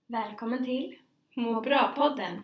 Välkommen till Må bra-podden.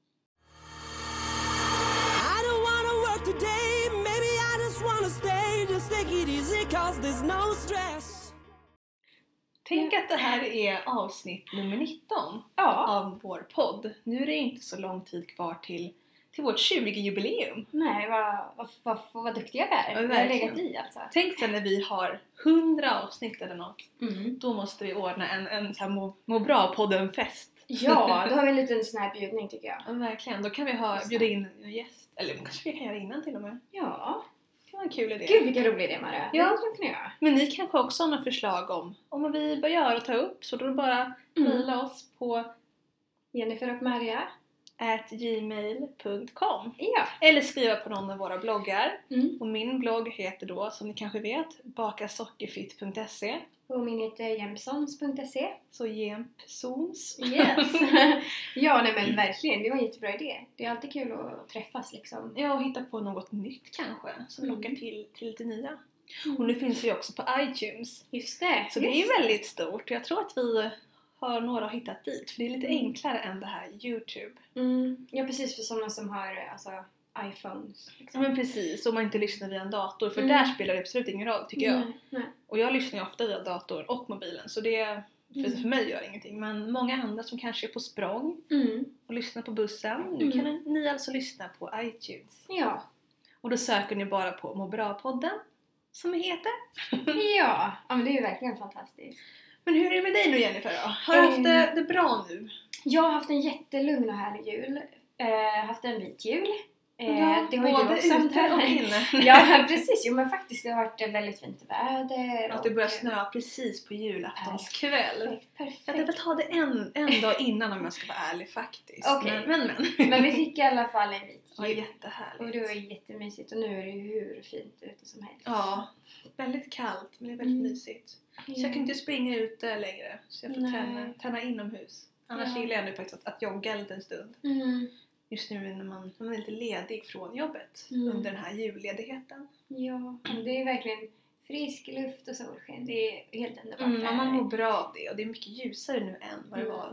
I don't wanna work today, maybe I just wanna stay, just take it easy cause there's no stress. Tänk att det här är avsnitt nummer 19 av vår podd. Nu är det inte så lång tid kvar till vårt 20-jubileum. Nej, vad duktiga vi är. Ja, vi har legat i alltså. Tänk sen när vi har 100 avsnitt eller något. Mm. Då måste vi ordna en så här må bra-podden-fest. Ja, då har vi en liten sån här bjudning tycker jag. Ja, verkligen. Då kan vi bjuda in en gäst. Eller kanske vi kan göra innan till och med. Ja. Det kan vara en kul idé. Gud vilken rolig idé Maria. Ja. Det skulle kunna göra. Men ni kanske också har några förslag om vad vi bör göra och ta upp. Så då bara mejla oss på Jennifer och Maria. @gmail.com. Ja. Eller skriva på någon av våra bloggar. Mm. Och min blogg heter då, som ni kanske vet, bakasockerfritt.se. Och min heter jempsons.se. Så Jempsons. Yes. Ja, nej men verkligen. Det var en jättebra idé. Det är alltid kul att träffas liksom. Ja, och hitta på något nytt kanske. Som lockar till lite nya. Och nu finns vi också på iTunes. Just det. Så det är ju väldigt stort. Jag tror att vi har några hittat dit. För det är lite enklare än det här YouTube. Ja, precis. För sådana som har alltså, iPhones. Liksom. Ja men precis, om man inte lyssnar via en dator. För där spelar det absolut ingen roll tycker jag. Nej. Och jag lyssnar ju ofta via datorn och mobilen. Så det för mig gör ingenting. Men många andra som kanske är på språng och lyssnar på bussen. Nu kan ni alltså lyssna på iTunes. Ja. Och då söker ni bara på Må bra-podden. Som det heter. Ja, men det är ju verkligen fantastiskt. Men hur är det med dig nu Jennifer då? Har du haft det bra nu? Jag har haft en jättelugn och härlig jul. Haft en vit jul. Det har både ju också ute och inne. Ja, precis. Jo, men faktiskt det har varit väldigt fint väder. Att det börjar snöa precis på julaftons kväll. Perfekt. Jag vill ta det en dag innan om jag ska vara ärlig faktiskt. Okej. Men. Men vi fick i alla fall en vit Ja, jul. jättehärligt. Och det var jättemysigt. Och nu är det ju hur fint ute som helst. Ja, väldigt kallt men det är väldigt mysigt. Så jag kan inte springa ute längre. Så jag får träna inomhus. Annars gillar jag nu faktiskt att jogga en liten stund. Just nu när man är lite ledig från jobbet under den här julledigheten. Ja, det är verkligen frisk luft och solsken. Det är helt underbart. Man mår bra av det och det är mycket ljusare nu än vad det var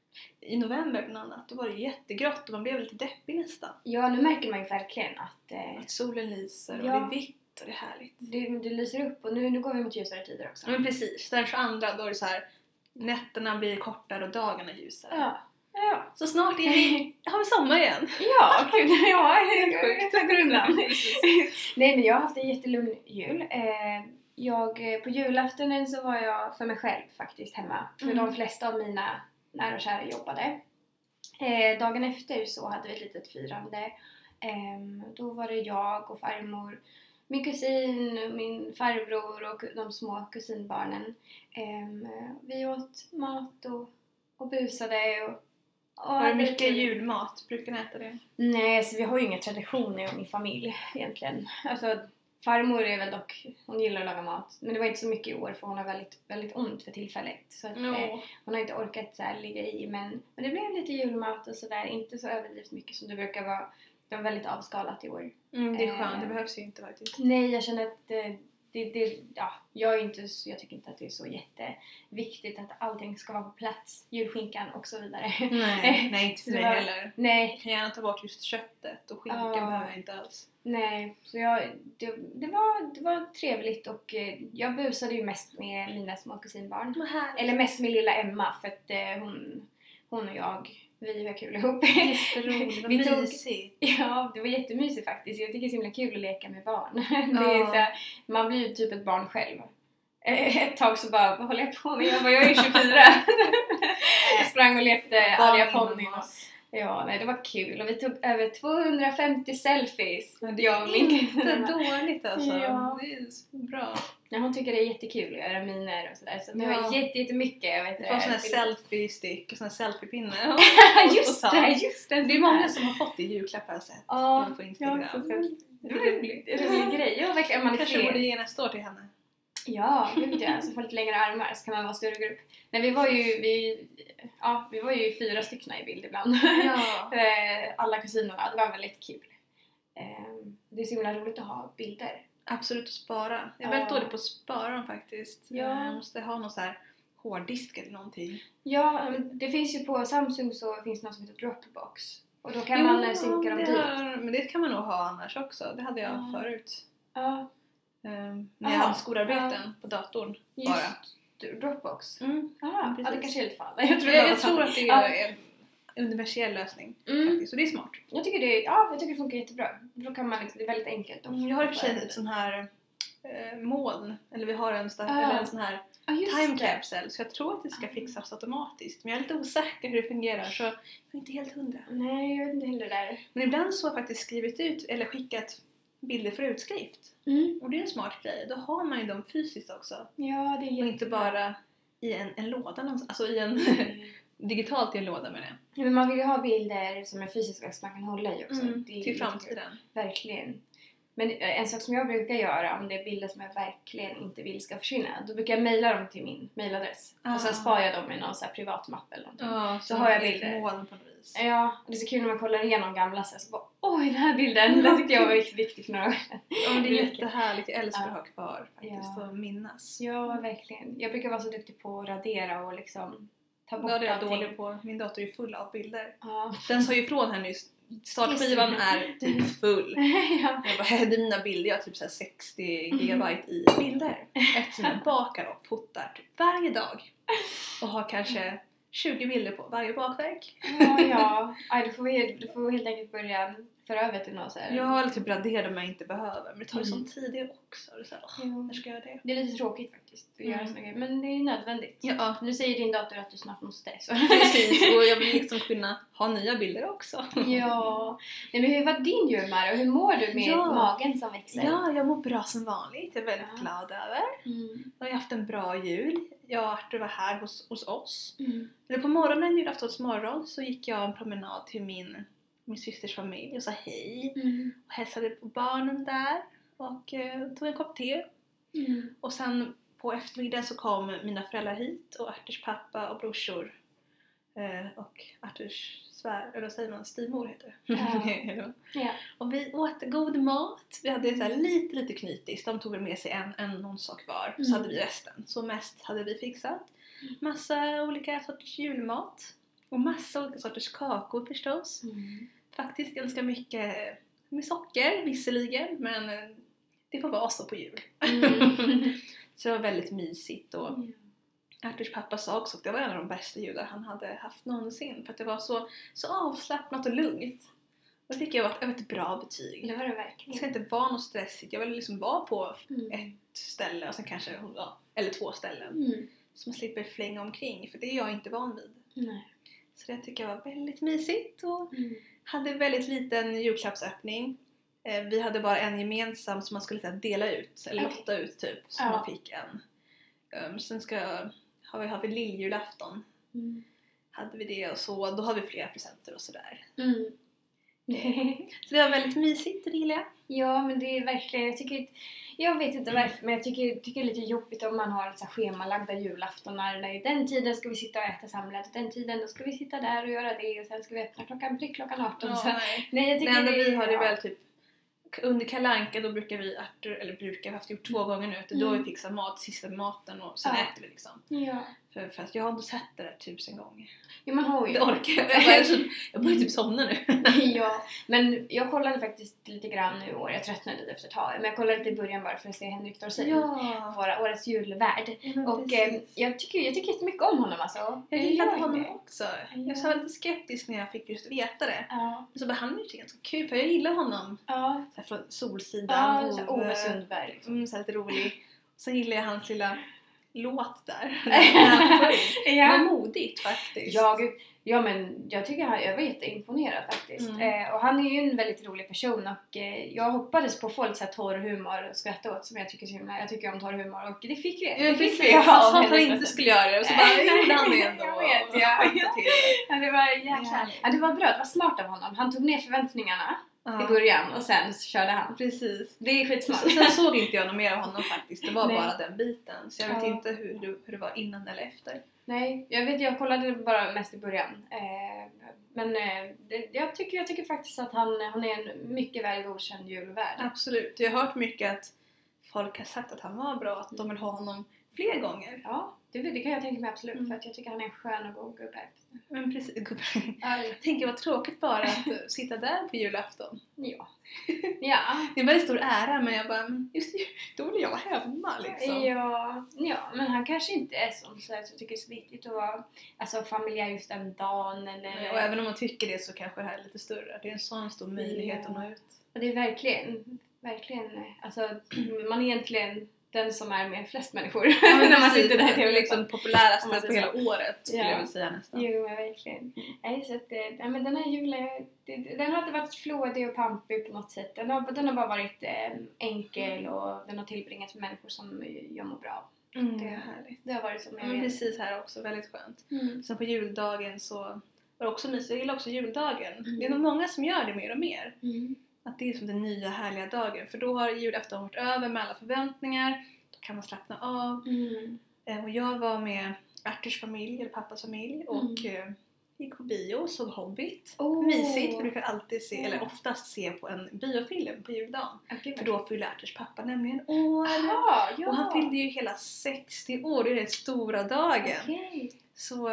i november bland annat. Då var det jättegrått och man blev lite deppig nästan. Ja, nu märker man ju verkligen att solen lyser och det är vitt och det är härligt. Det lyser upp och nu går vi mot ljusare tider också. Men precis, den 22 då är det så här, nätterna blir kortare och dagarna ljusare. Ja. Så snart har vi sommar igen. Ja, gud, jag går undan. Nej, men jag har haft en jättelugn jul. På julaftonen så var jag för mig själv faktiskt hemma. För de flesta av mina nära och kära jobbade. Dagen efter så hade vi ett litet firande. Då var det jag och farmor, min kusin, min farbror och de små kusinbarnen. Vi åt mat och busade och var det mycket julmat? Brukar ni äta det? Nej, så vi har ju inga traditioner i min familj egentligen. Alltså, farmor är väl dock, hon gillar att laga mat. Men det var inte så mycket i år för hon har väldigt, väldigt ont för tillfället. Så att, hon har inte orkat så här, ligga i. Men det blev lite julmat och sådär. Inte så överdrivet mycket som det brukar vara. Det var väldigt avskalat i år. Det är skönt, det behövs ju inte faktiskt. Nej, jag känner att jag tycker inte att det är så jätteviktigt att allting ska vara på plats. Julskinkan och så vidare. Nej, inte för mig heller. Nej. Jag kan gärna ta bort just köttet och skinkan behöver jag inte alls. Nej, så det var trevligt och jag busade ju mest med mina små kusinbarn. Eller mest med lilla Emma för att hon och jag, vi har kul ihop. Jätteroligt och mysigt. Ja, det var jättemysigt faktiskt. Jag tycker det är så himla kul att leka med barn. Det är så här, man blir ju typ ett barn själv. Ett tag så bara, vad håller jag på med? Jag är ju 24. Jag sprang och lekte arga ponnyn. Ja, nej, det var kul. Och vi tog över 250 selfies. Men det är inte dåligt alltså. Ja. Det är så bra. Ja, hon tycker det är jättekul att göra miner och sådär. Så det var jättemycket. Jag vet det var sån här selfie-stick och sån här selfie-pinne. Just det. Det är många som har fått det i julklapp har jag sett. Ja, på Instagram. Det är rolig grej. Ja, verkligen. Man kanske borde ge nästa år till henne. Ja, gud ja. Så får lite längre armar så kan man vara större grupp. Nej, vi var ju 4 stycken i bild ibland. Ja. Alla kusinerna. Det var väldigt kul. Det är så himla roligt att ha bilder. Absolut att spara. Jag är väldigt dålig på att spara dem faktiskt. Ja. Jag måste ha någon så här hårddisk eller någonting. Ja, det finns ju på Samsung så finns det något som heter Dropbox. Och då kan man synka dem dit. Men det kan man nog ha annars också. Det hade jag förut. Ja. När jag hade skolarbeten på datorn. Just bara. Dropbox? Ja, det kanske är lite fall. Jag tror att det är en universell lösning faktiskt. Och det är smart. Jag tycker det funkar jättebra. Då kan man liksom, det är väldigt enkelt. Jag har i och för sig ett sån här moln. Eller vi har en sån här time capsule. Så jag tror att det ska fixas automatiskt. Men jag är lite osäker hur det fungerar. Så jag är inte helt 100. Nej, jag vet inte heller där. Men ibland så har jag faktiskt skrivit ut eller skickat bilder för utskrift. Och det är en smart grej. Då har man ju dem fysiskt också. Ja, det är och inte bara i en låda någonstans. Alltså i en digitalt i en låda med det. Men man vill ju ha bilder som är fysiska som man kan hålla i också. Till framtiden. Verkligen. Men en sak som jag brukar göra om det är bilder som jag verkligen inte vill ska försvinna, då brukar jag mejla dem till min mejladress. Och sen sparar jag dem i någon så här privat mapp eller någonting. Så har jag bilder. Moln på något vis. Ja, och det är så kul när man kollar igenom gamla så bara, oj den här bilden, den tyckte jag var riktigt viktig för några år sedan. Ja, det är jättehärligt. Jag älskar att ha kvar faktiskt och minnas. Ja, verkligen. Jag brukar vara så duktig på att radera och liksom ta bort allting. Ja, det är jag dålig på. Min dator är full av bilder. Ja. Den sa ju ifrån här nyss. Startskivan är typ full. Jag bara, det är mina bilder. Jag har typ så här 60 gigabyte i bilder. Eftersom jag bakar och fotar typ varje dag. Och har kanske 20 bilder på varje bakverk. Ja. Aj, du får helt enkelt börja föra över till något så här. Jag har typ raderat om jag inte behöver. Men det tar ju sån tid det också. Det är så här, när ska jag göra det? Det är lite tråkigt faktiskt att göra såna grejer. Men det är nödvändigt. Ja. Nu säger din dator att du snart måste. Så. Precis. Och jag vill liksom kunna ha nya bilder också. Ja. Nej, men hur var din jul, Mara? Och hur mår du med magen som växer? Ja, jag mår bra som vanligt. Jag är väldigt glad över. Jag har haft en bra jul. Jag och Arthur var här hos oss. Eller på morgonen, julaftons morgon, så gick jag en promenad till min systers familj och sa hej. Och hälsade på barnen där. Och tog en kopp te. Och sen på eftermiddagen så kom mina föräldrar hit. Och Arthurs pappa och brorsor. Och Arthurs eller säger man, styvmor heter det. Ja. Och vi åt god mat. Vi hade så här lite knytis. De tog väl med sig någon sak var. Så hade vi resten. Så mest hade vi fixat. Massa olika sorters julmat. Och massa olika sorters kakor förstås. Faktiskt ganska mycket med socker visserligen. Men det får vara så på jul. Så det var väldigt mysigt. Och Arthurs pappa sa också att det var en av de bästa jular han hade haft någonsin. För att det var så avslappnat och lugnt. Och det tycker jag var ett bra betyg. Det var det verkligen. Det ska inte vara något stressigt. Jag vill liksom vara på ett ställe och sen kanske eller 2 ställen. Så man slipper flänga omkring. För det är jag inte van vid. Nej. Så det tycker jag var väldigt mysigt. Och hade väldigt liten julklappsöppning. Vi hade bara en gemensam som man skulle dela ut. Eller lotta ut typ. Så man fick en. Sen har vi lilljulafton. Hade vi det och så. Då har vi flera presenter och sådär. Så det var väldigt mysigt, det gillar jag. Ja, men det är verkligen, jag vet inte varför, men jag tycker det är lite jobbigt om man har så schemalagda julaftonar. Där den tiden ska vi sitta och äta samlat, den tiden då ska vi sitta där och göra det. Och sen ska vi öppna klockan 18. Ja, så. Nej, jag tycker vi har det väl typ under Kalle Anka, då brukar vi vi har haft gjort 2 gånger nu. Då har vi fixat sista maten och sen äter vi liksom. Ja. För att jag har inte sett det där 1000 gånger. Jo, man har ju. Det orkar jag börjar typ somna nu. Ja, men jag kollade faktiskt lite grann nu i år. Jag tröttnade lite efter ett tag. Men jag kollade lite i början bara för att se Henrik Dorsin. Våra årets julvärd. Och jag tycker jättemycket om honom alltså. Jag gillade honom också. Jag var lite skeptisk när jag fick just veta det. Men så han är ju ganska kul för jag gillar honom. Så här från Solsidan. Ove Sundberg. Liksom. Så här lite rolig. Sen gillar jag hans lilla låt där. Det var modigt faktiskt. Ja, men jag tycker jag var jätteimponerad faktiskt. Och han är ju en väldigt rolig person och jag hoppades på folk så här torr humor och skratta åt som jag tycker så himla. Jag tycker om torr humor och det fick vi. Det fick vi. Han sa att han inte skulle göra det och så bara gjorde han det ändå. Jag vet, ja, det var jäkla. Ja, det var bra. Det var smart av honom. Han tog ner förväntningarna i början och sen körde han. Precis. Det är skitsmart. Sen såg inte jag något mer av honom faktiskt. Det var bara den biten. Så jag vet inte hur det var innan eller efter. Nej, jag kollade bara mest i början. Men jag tycker faktiskt att han är en mycket väl godkänd julvärd. Absolut. Jag har hört mycket att folk har sagt att han var bra. Att de vill ha honom fler gånger. Ja, Det kan jag tänka mig absolut, för att jag tycker han är en skön och god gubbe. Men precis, jag tänker vad tråkigt bara att sitta där på julafton. Ja. Det är en väldigt stor ära, men jag bara, just då vill jag vara hemma liksom. Ja, men han kanske inte är sån så jag tycker det är så viktigt att vara familjär just den dagen. Eller... Och även om man tycker det så kanske det här är lite större. Det är en sån stor möjlighet att nå ut. Och det är verkligen, alltså man är egentligen den som är med flest människor när man sitter där. Det är liksom populäraste på hela året skulle jag vilja säga nästan. Jo, men verkligen. Nej, så att, men den här julen, den har inte varit flådig och pampig på något sätt. Den har bara varit enkel och den har tillbringats med människor som jag mår bra. Det är härligt. Det har varit som jag vet. Precis här också, väldigt skönt. Sen på juldagen så var det också mysigt. Jag gillar också juldagen. Det är nog många som gör det mer och mer. Att det är som den nya härliga dagen. För då har julafton varit över med alla förväntningar. Då kan man slappna av. Och jag var med Arturs familj, eller pappas familj. Och gick på bio, såg Hobbit. Mysigt, vi brukar alltid se, eller oftast se på en biofilm på juldagen. För då fyller Arturs pappa nämligen år. Och han fyllde ju hela 60 år, det är den stora dagen. Så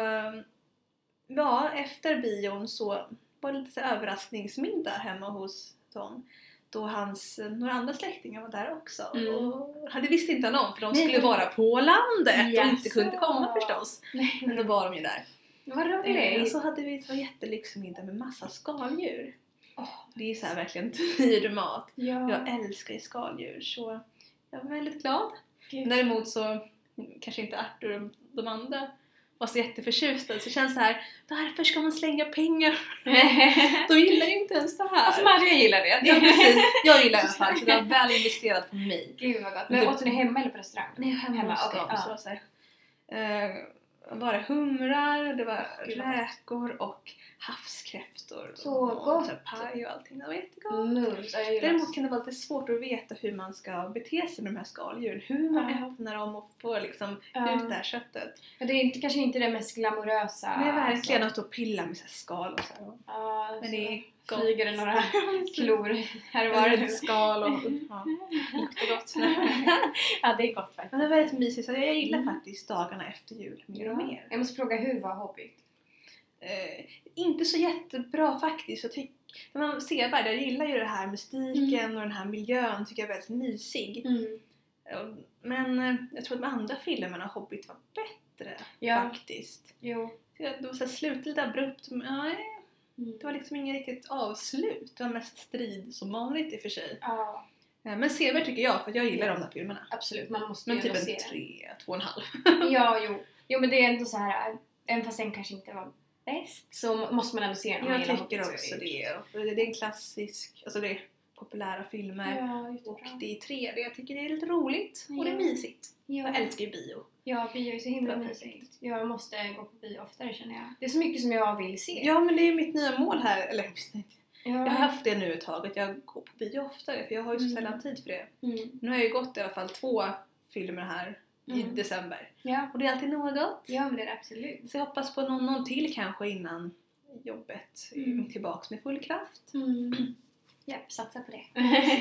ja, efter bion så var det lite så överraskningsmiddag hemma hos Tom. Då några andra släktingar var där också. Och hade visst inte någon, för de skulle vara på landet och inte kunde komma förstås. Men då var de ju där. Vad roligt! Och så hade vi ett jättelyxig middag med massa skaldjur. Det är ju så här verkligen dyr mat. Jag älskar ju skaldjur, så jag var väldigt glad. Däremot så kanske inte Artur och de andra var så jätteförtjusta, så känns det här, varför ska man slänga pengar? De gillar ju inte ens det här. Alltså Maria gillar det. Ja, precis. Jag gillar det i alla fall, så det var väl investerat på mig. Gud vad gott. Men åt ni hemma eller på restaurang? Nej, hemma hos dem. Så så här, bara humrar, det var räkor och havskräftor. Så gott. Och paj och allting. Det var jättegott. Däremot kan det vara lite svårt att veta hur man ska bete sig med de här skaldjuren. Hur man öppnar dem och får liksom ut det här köttet. Men det är kanske inte det mest glamorösa. Det är verkligen att pilla med så här skal och så här. Men det är gott. Flyger det några klor här och var. Ett skal och luktar gott. Ja, det är gott faktiskt. Men det är väldigt mysigt. Så jag gillar faktiskt dagarna efter jul mer och mer. Jag måste fråga, hur var Hobbit? Inte så jättebra faktiskt. När man ser bara, jag gillar ju det här mystiken och den här miljön, tycker jag är väldigt mysig. Men jag tror att de andra filmerna Hobbit var bättre faktiskt. Det var så slutet lite abrupt. Det var liksom ingen riktigt avslut. Det var mest strid som vanligt i och för sig. Men sevärd tycker jag, för jag gillar de där filmerna. Absolut, man måste ju typ se 3-2,5. Jo, men det är ändå så här, även fast den kanske inte var bäst, så måste man ändå se den. Jag tycker också det. Det är en klassisk, alltså det är populära filmer. Och det är 3D. Jag tycker det är lite roligt och det är mysigt. Jag älskar ju bio. Ja, bio är så himla mysigt. Jag måste gå på bio oftare, känner jag. Det är så mycket som jag vill se. Ja, men det är mitt nya mål här. Eller jag har haft det nu ett tag, att jag går på bio oftare, för jag har ju så sällan tid för det. Nu har jag ju gått i alla fall 2 filmer här i december. Och det är alltid något. Ja, men det är det absolut. Så jag hoppas på någon till kanske innan jobbet är tillbaka med full kraft. Ja, satsa på det.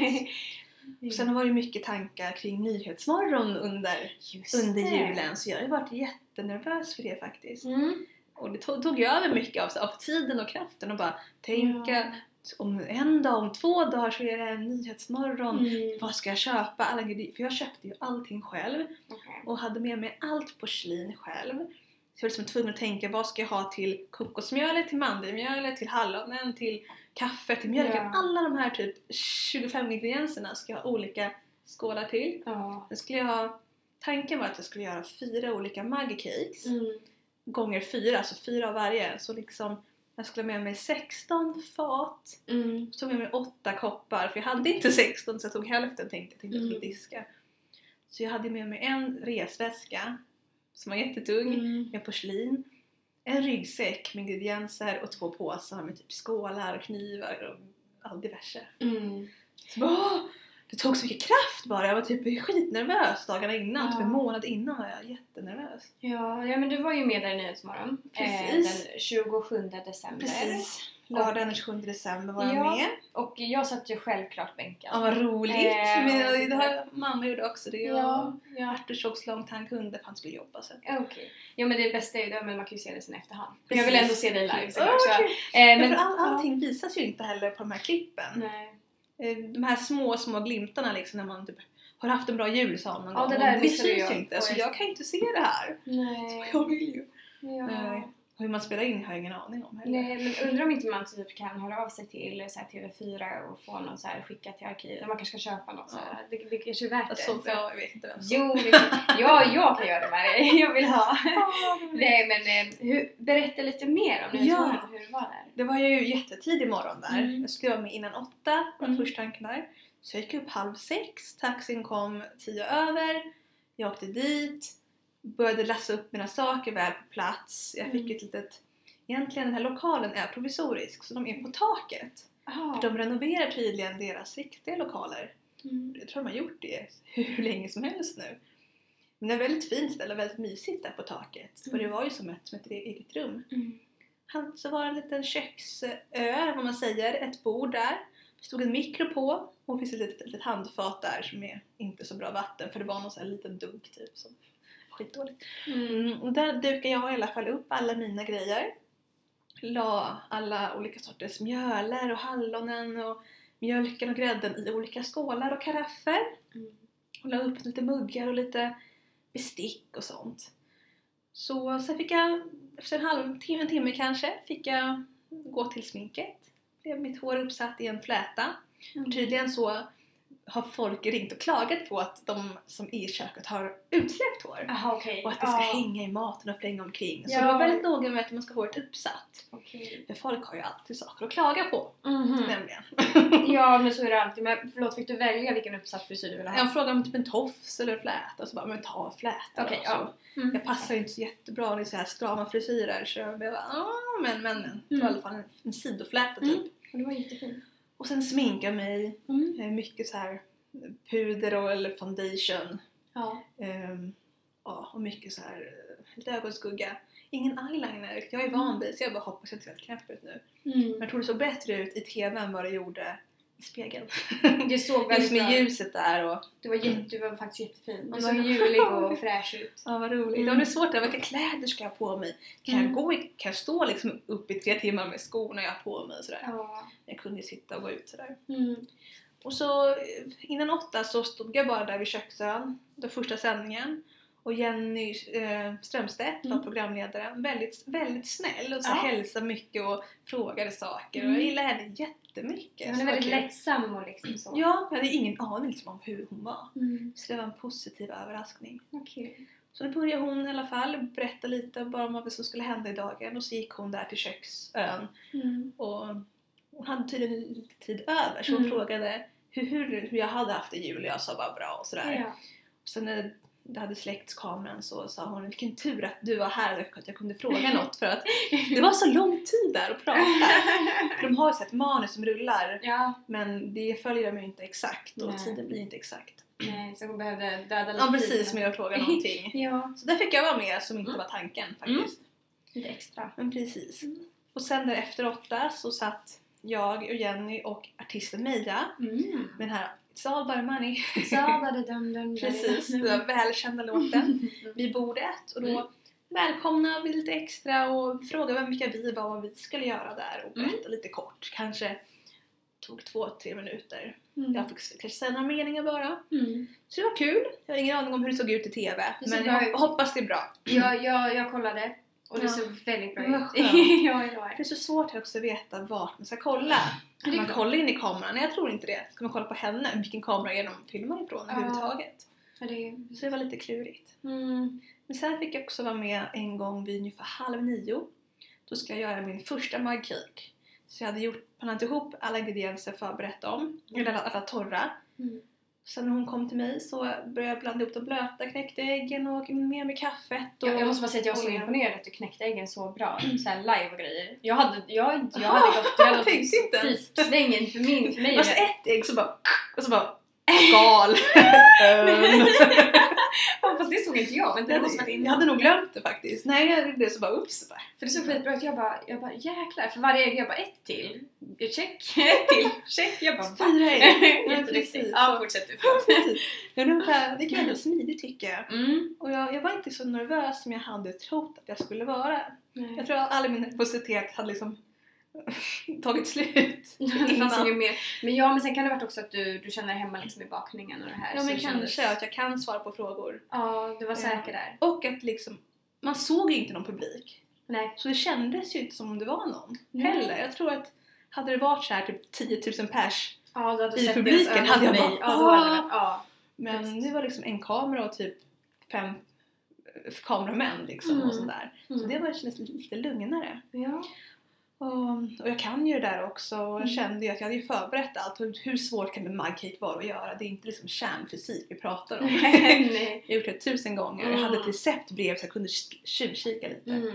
Och sen har det mycket tankar kring Nyhetsmorgon under julen, så jag har ju varit jättenervös för det faktiskt. Och det tog jag över mycket av tiden och kraften och bara tänka om en dag, om 2 dagar så är det en Nyhetsmorgon. Vad ska jag köpa? Alla grejer. För jag köpte ju allting själv och hade med mig allt porslin själv. Så jag var liksom tvungen att tänka, vad ska jag ha till kokosmjölet, till mandelmjölet, till hallonen, till kaffe, till mjölken. Alla de här typ 25 ingredienserna ska jag ha olika skålar till. Sen skulle jag ha, tanken var att jag skulle göra 4 olika mug cakes. Gånger 4, alltså 4 av varje. Så liksom, jag skulle ha med mig 16 fat. Så tog jag med mig 8 koppar. För jag hade inte 16, så jag tog hälften, tänkte jag skulle diska. Så jag hade med mig en resväska som var jättetung med porslin. En ryggsäck med ingredienser och 2 påsar med typ skålar och knivar och all diverse. Så bara, det tog så mycket kraft bara. Jag var typ skitnervös dagarna innan. Typ en månad innan var jag jättenervös. Ja, men du var ju med där i Nyhetsmorgon. Precis. Den 27 december. Precis. Lördagen den 27 december var jag med. Och jag satt ju självklart bänken. Ja, vad roligt. Men det har mamma gjorde också det. Ja. Arthur såg så långt han kunde för han skulle jobba sen. Okej. Ja, men det bästa är ju men man kan ju se det sen efterhand. Precis. Jag vill ändå se dig live sen också. Men för allting visas ju inte heller på de här klippen. Nej. De här små glimtarna liksom när man typ har haft en bra jul sa någon gång. Det där visar ju inte. Så jag kan inte se det här. Nej. Så jag vill ju. Ja. Hur man spelar in har jag ingen aning om heller. Nej, men undrar om inte man typ kan höra av sig till så här, TV4 och få någon så här skicka till arkivet. Man kanske ska köpa något så här. Det kanske är värt det. Så, jag vet inte vem Jo, jag kan göra det med det. Jag vill ha. Nej, men berätta lite mer om det. Hur det var där. Det var ju jättetidig morgon där. Jag skulle vara med innan 8. Var först tanken där. Så jag gick upp 5:30. Taxin kom 10:00. Jag åkte dit. Började läsa upp mina saker väl på plats. Jag fick ett litet... Egentligen den här lokalen är provisorisk. Så de är på taket. För de renoverar tydligen deras riktiga lokaler. Jag tror de har gjort det hur länge som helst nu. Men det är väldigt fint ställe. Väldigt mysigt där på taket. För det var ju som ett eget rum. Så var det en liten köksö, vad man säger. Ett bord där. Det stod en mikro på. Och det finns ett litet handfat där som är inte så bra vatten. För det var någon sån här liten dunk typ som... skitdåligt. Och där dukade jag i alla fall upp alla mina grejer. La alla olika sorters mjöler och hallonen och mjölken och grädden i olika skålar och karaffer. Och la upp lite muggar och lite bestick och sånt. Så sen fick jag, efter en timme kanske, fick jag gå till sminket. Blev mitt hår uppsatt i en fläta. Tydligen så har folk ringt och klagat på att de som är i köket har utsläppt hår. Aha, okay. Och att det ska hänga i maten och flänga omkring. Så det var väldigt noga med att man ska ha håret uppsatt. Okay. För folk har ju alltid saker att klaga på. Nämligen. Ja, men så är det alltid. Men förlåt, fick du välja vilken uppsatt frisyr du vill ha? Jag frågade om typ en tofs eller fläta. Så bara, men ta fläta. Okay, Jag passar ju inte så jättebra i så här strama frisyrer. Så jag bara, men. Det var i alla fall en sidofläta typ. Och det var jättefint. Och sen sminka mig. Mycket så här puder eller foundation. Och mycket så här lite ögonskugga. Ingen eyeliner. Jag är van vid så jag bara hoppas att det ser helt knäpp ut nu. Men jag tror det såg bättre ut i tv än vad det gjorde i spegeln. Det såg väldigt med ljuset där och... Du var faktiskt jättefin. Du såg julig och fräsch ut. Ja, vad roligt. Det var svårt där. Vilka kläder ska jag ha på mig? Kan jag stå liksom upp i 3 timmar med skorna jag har på mig och sådär. Jag kunde sitta och gå ut sådär. Och så innan 8 så stod jag bara där vid köksön. Den första sändningen. Och Jenny Strömstedt var programledaren. Väldigt, väldigt snäll. Och så hälsade mycket och frågade saker. Och jag gillade henne jättemycket. Hon är väldigt lättsam och liksom så. Ja, jag hade ingen aning liksom om hur hon var. Så det var en positiv överraskning. Okay. Så då började hon i alla fall berätta lite bara om vad som skulle hända i dagen. Och så gick hon där till köksön. Och hon hade tydligen lite tid över. Så hon frågade hur jag hade haft det i jul. Och jag sa bara bra och sådär. Ja. Och sen när det hade släckts kameran så sa hon vilken tur att du var här och att jag kunde fråga något. För att det var så lång tid där att prata. För de har ju sett manus som rullar. Ja. Men det följer de ju inte exakt. Och tiden blir inte exakt. Nej, så hon behövde döda lite. Ja, precis, med att fråga någonting. Så där fick jag vara med som inte var tanken faktiskt. Lite extra. Men precis. Och sen där efter 8 så satt jag och Jenny och artisten Meja med den här It's all about money. Precis, det var välkända låten vid bordet. Och då välkomnade vi lite extra och frågade vilka vi var och vad vi skulle göra där. Och berätta lite kort. Kanske tog 2-3 minuter. Jag fick kanske säga några meningar bara. Så det var kul. Jag har ingen aning om hur det såg ut i tv. Men jag hoppas det är bra. Jag kollade. Och det såg väldigt bra ut. Det är så svårt också att veta vart man ska kolla. Man kollar in i kameran. Nej, jag tror inte det. Ska man kolla på henne? Vilken kamera är de filmar ifrån överhuvudtaget? Så det var lite klurigt. Men sen fick jag också vara med en gång vid ungefär 8:30. Då ska jag göra min första mugcake. Så jag hade panat ihop alla ingredienser förberett dem. Eller alla torra. Sen när hon kom till mig så började jag blanda upp de blöta, knäckte äggen och med kaffet. Och jag måste bara säga att jag var så imponerad att du knäckte äggen så bra. Såhär live och grejer. Jag hade gått svängen för mig. Fast ett ägg så bara Gal. Fast det såg inte jag, men det måste varit innan. Jag hade nog glömt det faktiskt. Nej, jag blev så bara ups. För det såg skitbra ut. Jag bara jäklar. För varje jag bara ett till. Check. Ett till. Check. Jag bara 4 jätteviktigt. Ja, fortsätt du. Det gick väldigt smidigt tycker jag. Och jag var inte så nervös som jag hade trott att jag skulle vara. Nej. Jag tror att all min nervositet hade liksom tagit slut. Det fanns inget mer. Men sen kan det varit också att du känner hemma liksom i bakningen och det här. Ja, men kanske att jag kan svara på frågor. Ja, du var säker där. Och att liksom, man såg inte någon publik. Nej. Så det kändes ju inte som om det var någon heller. Jag tror att hade det varit så här typ 10 000 pers i publiken hade jag bara men det var liksom en kamera och typ 5 kameramän liksom och sådär. Så det kändes lite lugnare. Ja. Och jag kan ju det där också och jag kände ju att jag hade ju förberett allt. Hur svårt kan en mugcake vara att göra? Det är inte liksom kärnfysik vi pratar om. Nej. Jag har gjort det 1000 gånger. Jag hade ett receptbrev så jag kunde tjuvkika lite.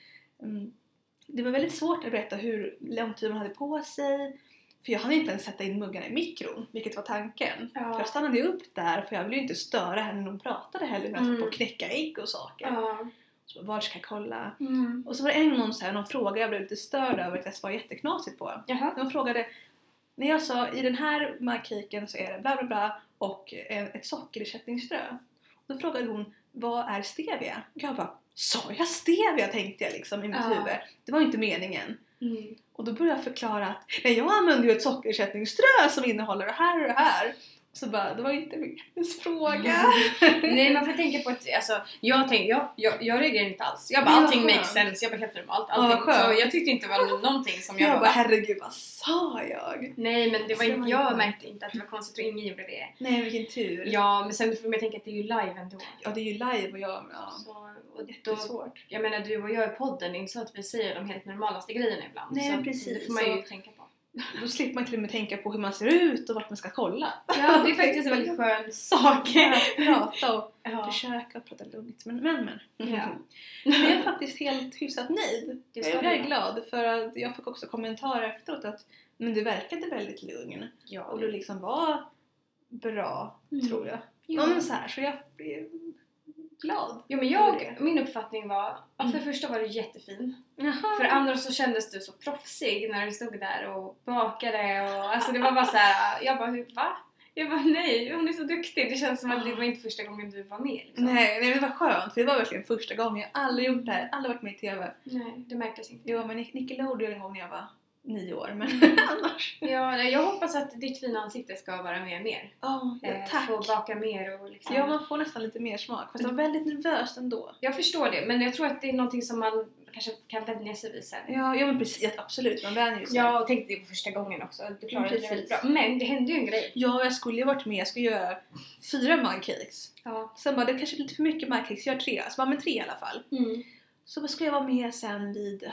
Det var väldigt svårt att berätta hur lång tid man hade på sig. För jag hade inte ens sätta in muggarna i mikron, vilket var tanken. Ja. För jag stannade upp där för jag ville ju inte störa henne när hon pratade heller med att knäcka ägg och saker. Ja. Så var ska jag kolla? Och så var det någon fråga jag blev lite störd över att jag svarade jätteknasigt på. De frågade, när jag sa i den här mugcaken så är det bla bla bla och ett sockerersättningsströ. Då frågade hon, vad är stevia? Och jag bara, sa jag stevia tänkte jag liksom i mitt huvud. Det var inte meningen. Och då började jag förklara att nej, jag använder ju ett sockerersättningsströ som innehåller det här och det här. Så bara, det var inte min fråga. Nej, man får tänka på att alltså, jag reagerar inte alls. Jag bara, allting makes sense. Jag bara, helt normalt. Så jag tyckte inte det var någonting som jag bara, herregud, vad sa jag? Nej, men det var inte, jag märkte inte att det var konstigt och ingen gjorde det. Nej, vilken tur. Ja, men sen får man tänka att det är ju live ändå. Ja, det är ju live och jag, och jättesvårt. Jag menar, du och jag i podden, det är inte så att vi säger de helt normalaste grejerna ibland. Nej, så precis. det får man ju tänka på. Då slipper man till och med tänka på hur man ser ut och vart man ska kolla. Ja, det är faktiskt en väldigt skön sak. Prata och försöka prata lugnt. Men. Ja. Jag är faktiskt helt hyfsat nöjd. Jag är glad för att jag fick också kommentarer efteråt att men du verkade väldigt lugn. Ja. Och du liksom var bra, tror jag. Ja. Men så här, så jag är glad. Jo, men min uppfattning var att för det första var du jättefin. Jaha. För det andra så kändes du så proffsig när du stod där och bakade och alltså det var bara så här. Jag bara, va? Jag bara, nej, hon är så duktig. Det känns som att det var inte första gången du var med liksom. Nej, det var skönt. För det var verkligen första gången. Jag har aldrig gjort det här. Aldrig varit med i TV. Nej, det märktes inte. Jag var med Nickelodeon en gång när jag var 9 år, men annars. Ja, jag hoppas att ditt fina ansikte ska vara med mer. Tack. Få baka mer och liksom. Ja, man får nästan lite mer smak. Fast jag var väldigt nervös ändå. Jag förstår det, men jag tror att det är någonting som man kanske kan vänja sig vid sen. Ja, men precis. Absolut, man vänjer sig. Ja, och tänkte det på första gången också. Du klarade det väldigt bra. Men det hände ju en grej. Ja, jag skulle ju varit med. Jag skulle göra 4 mugcakes. Ja. Sen bara, det kanske är lite för mycket mugcakes. Jag gör 3. Så bara med 3 i alla fall. Så skulle jag vara med sen vid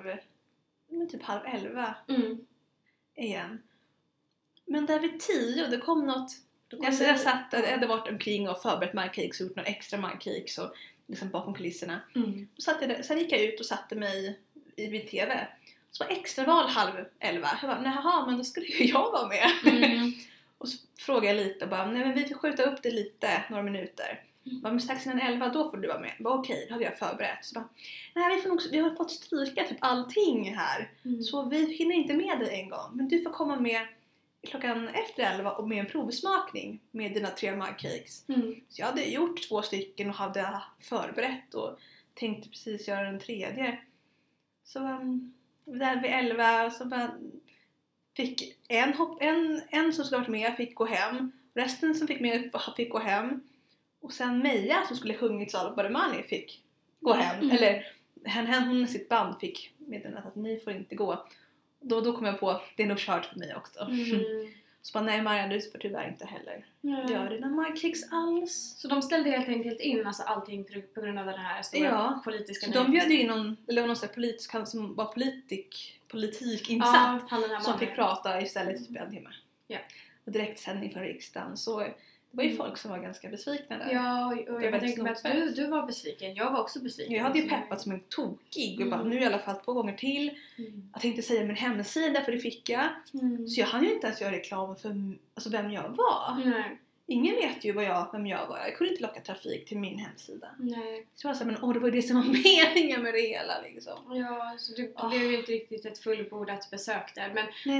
10:30 igen. Men där vid 10 det kom något. Jag hade varit omkring och förberett mugcakes och gjort några extra mugcakes och liksom bakom kulisserna. Så satt jag där, sen gick jag ut och satte mig vid TV. Så var extraval 10:30. Jag bara, näha, men då skulle ju jag vara med. Och så frågade jag lite och bara, nej men vi får skjuta upp det lite, några minuter. Men strax innan 11, då får du vara med. Okej, då hade jag förberett. Så bara, nej vi har fått stryka typ allting här. Så vi hinner inte med dig en gång. Men du får komma med klockan efter 11 och med en provsmakning med dina 3 mugcakes. Så jag hade gjort 2 stycken och hade förberett och tänkte precis göra den 3:e. Så där vid 11 så bara fick en som skulle varit med fick gå hem. Resten som fick med fick gå hem. Och sen Meja som skulle sjungit Salo Baramani fick gå hem. Eller hon med sitt band fick meddelat att ni får inte gå. Då kom jag på att det är nog kört för mig också. Så bara, nej Maria, du får tyvärr inte heller göra dina mugcakes alls. Så de ställde helt enkelt in alltså allting på grund av den här stora politiska nyheten. De bjöd ju in någon politisk, han som var politikinsatt som fick prata istället typ en timme. Ja. Och direktsändning från riksdagen. Så Det var ju folk som var ganska besvikna där. Ja, och jag tänker mig att du var besviken. Jag var också besviken. Jag hade ju peppat som en tokig och bara, nu i alla fall 2 gånger till. Jag tänkte säga min hemsida, för det fick jag. Så jag hann ju inte ens göra reklam för alltså, vem jag var. Nej. Ingen vet ju vem jag var. Jag kunde inte locka trafik till min hemsida. Nej. Så jag var så här, men det var det som var meningen med det hela liksom. Ja, så det blev ju inte riktigt ett fullbordat besök där. Men Nej,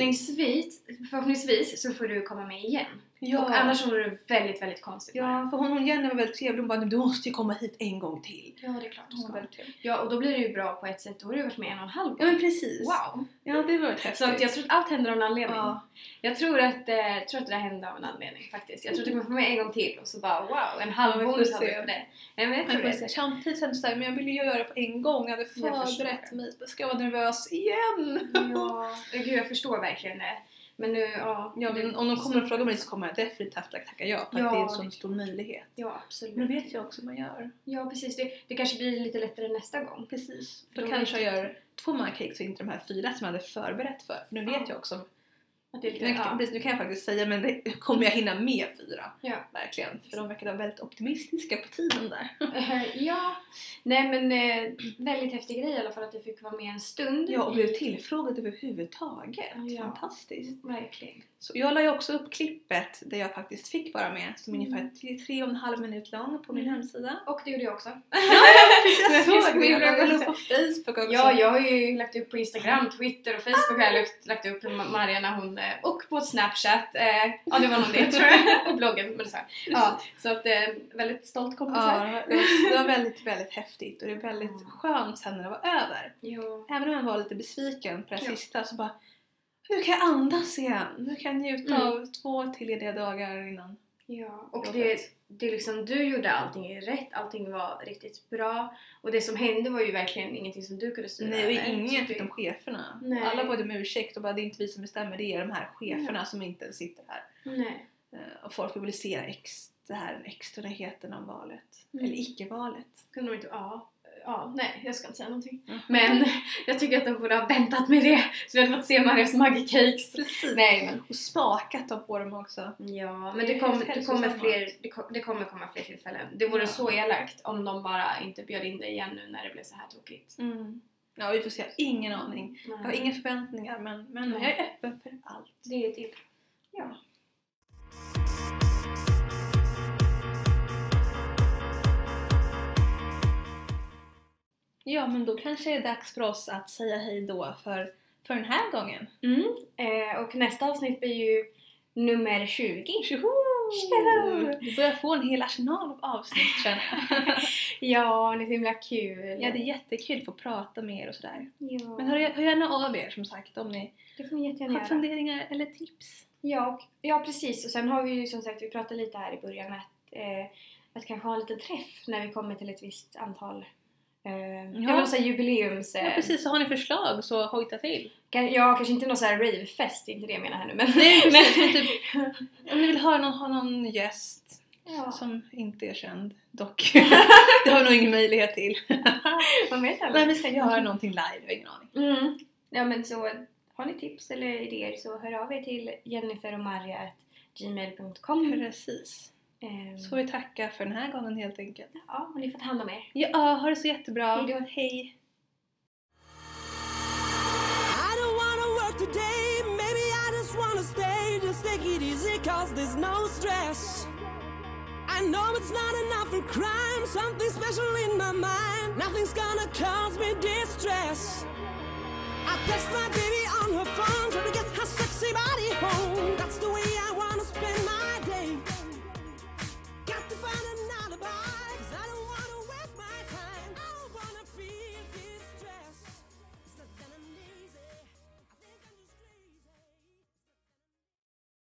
förhoppningsvis så får du komma med igen. Ja. Och annars var det väldigt, väldigt konstigt. Ja, för hon Jenny var väldigt trevlig. Hon bara, du måste ju komma hit en gång till. Ja, det är klart. Hon var väldigt trevlig. Ja, och då blir det ju bra på ett sätt. Då har du varit med 1,5 gång. Ja, men precis. Wow. Ja, det var häftigt. Så att jag tror att allt händer av en anledning. Ja. Jag tror att det hände av en anledning faktiskt. Jag tror att du kommer få med en gång till. Och så bara wow, en halv bonus har vi på det. Samtidigt sen så här, men jag ville ju göra det på en gång. Jag hade förberett mig. Ska jag vara nervös igen? Ja, gud jag förstår verkligen det. Men nu, men om de kommer och frågar mig så kommer jag definitivt tacka ja. För att det är en sån stor möjlighet. Ja, absolut. Men det vet jag också vad man gör. Ja, precis. Det kanske blir lite lättare nästa gång. Precis. För då kanske jag gör 2 markcakes och inte de här 4 som jag hade förberett för. För nu vet jag också att det är nu kan jag faktiskt säga, men det kommer jag hinna med 4. Ja. Verkligen. För de verkar vara väldigt optimistiska på tiden där. Ja. Nej men väldigt häftig grej i alla fall att du fick vara med en stund. Ja, och blev tillfrågad överhuvudtaget. Ja. Fantastiskt. Verkligen. Så jag la ju också upp klippet där jag faktiskt fick vara med. Som ungefär 3,5 minut lång på min hemsida. Och det gjorde jag också. Ja, precis. Jag såg det. Jag la upp på Facebook också. Ja, jag har ju lagt upp på Instagram, Twitter och Facebook. Jag har lagt upp Maria när hon... Och på Snapchat. Ja, det var nog det tror jag. Och bloggen. Men så ja, så att väldigt stolt kompisar. Ja, det var väldigt, väldigt häftigt. Och det är väldigt skönt sen när det var över. Ja. Även om jag var lite besviken på det sista så bara... Nu kan jag andas igen. Nu kan jag njuta av 2 till lediga dagar innan. Ja, och det liksom, du gjorde allting rätt. Allting var riktigt bra. Och det som hände var ju verkligen ingenting som du kunde styra. Nej, det är ingen förutom cheferna. Nej. Alla bad om ursäkt och bara, det är inte vi som bestämmer. Det är de här cheferna som inte sitter här. Nej. Och folk publicerar det här extranheten om valet. Eller icke-valet. Kunde de inte... Ja, nej, jag ska inte säga någonting. Men jag tycker att de borde ha väntat med det. Så vi hade fått se Marias Maggi-cakes. Precis. Nej, men... Och smakat dem på dem också. Ja, men det kommer komma fler tillfällen. Det vore så elakt om de bara inte bjöd in dig igen nu när det blev så här tokigt. Ja, vi får se. Ingen aning. Jag har inga förväntningar, men jag är öppen för allt. Det är det. Ja. Ja, men då kanske det är dags för oss att säga hej då för den här gången. Och nästa avsnitt blir ju nummer 20. Vi börjar få en hel arsenal av avsnitt, känner jag. Ja, det är så himla kul. Ja, det är jättekul att få prata med er och sådär. Ja. Men hör gärna av er, som sagt, om ni har funderingar eller tips. Ja, precis. Och sen har vi ju som sagt, vi pratade lite här i början att kanske ha en liten träff när vi kommer till ett visst antal jag vill säga jubileums... Ja, precis. Så har ni förslag så hojta till. Ja, kanske inte någon sån här ravefest, inte det jag menar här nu. Men nej, precis. Typ, om ni vill ha någon gäst som inte är känd. Dock, det har vi nog ingen möjlighet till. Man vet aldrig. Men vi ska göra någonting live, jag har ingen aning. Ja, men så har ni tips eller idéer så hör av er till jenniferomaria@gmail.com. Precis. Så vi tackar för den här gången helt enkelt. Ja, och ni får ta hand om er. Ja, ha det så jättebra. Hejdå. Hej. I don't wanna work today, maybe I just wanna stay. Just take it easy cause there's no stress. I know it's not enough for crime, something special in my mind. Nothing's gonna cause me distress. I text my baby on her phone, trying to get her sexy body home. That's the way I wanna spend my day.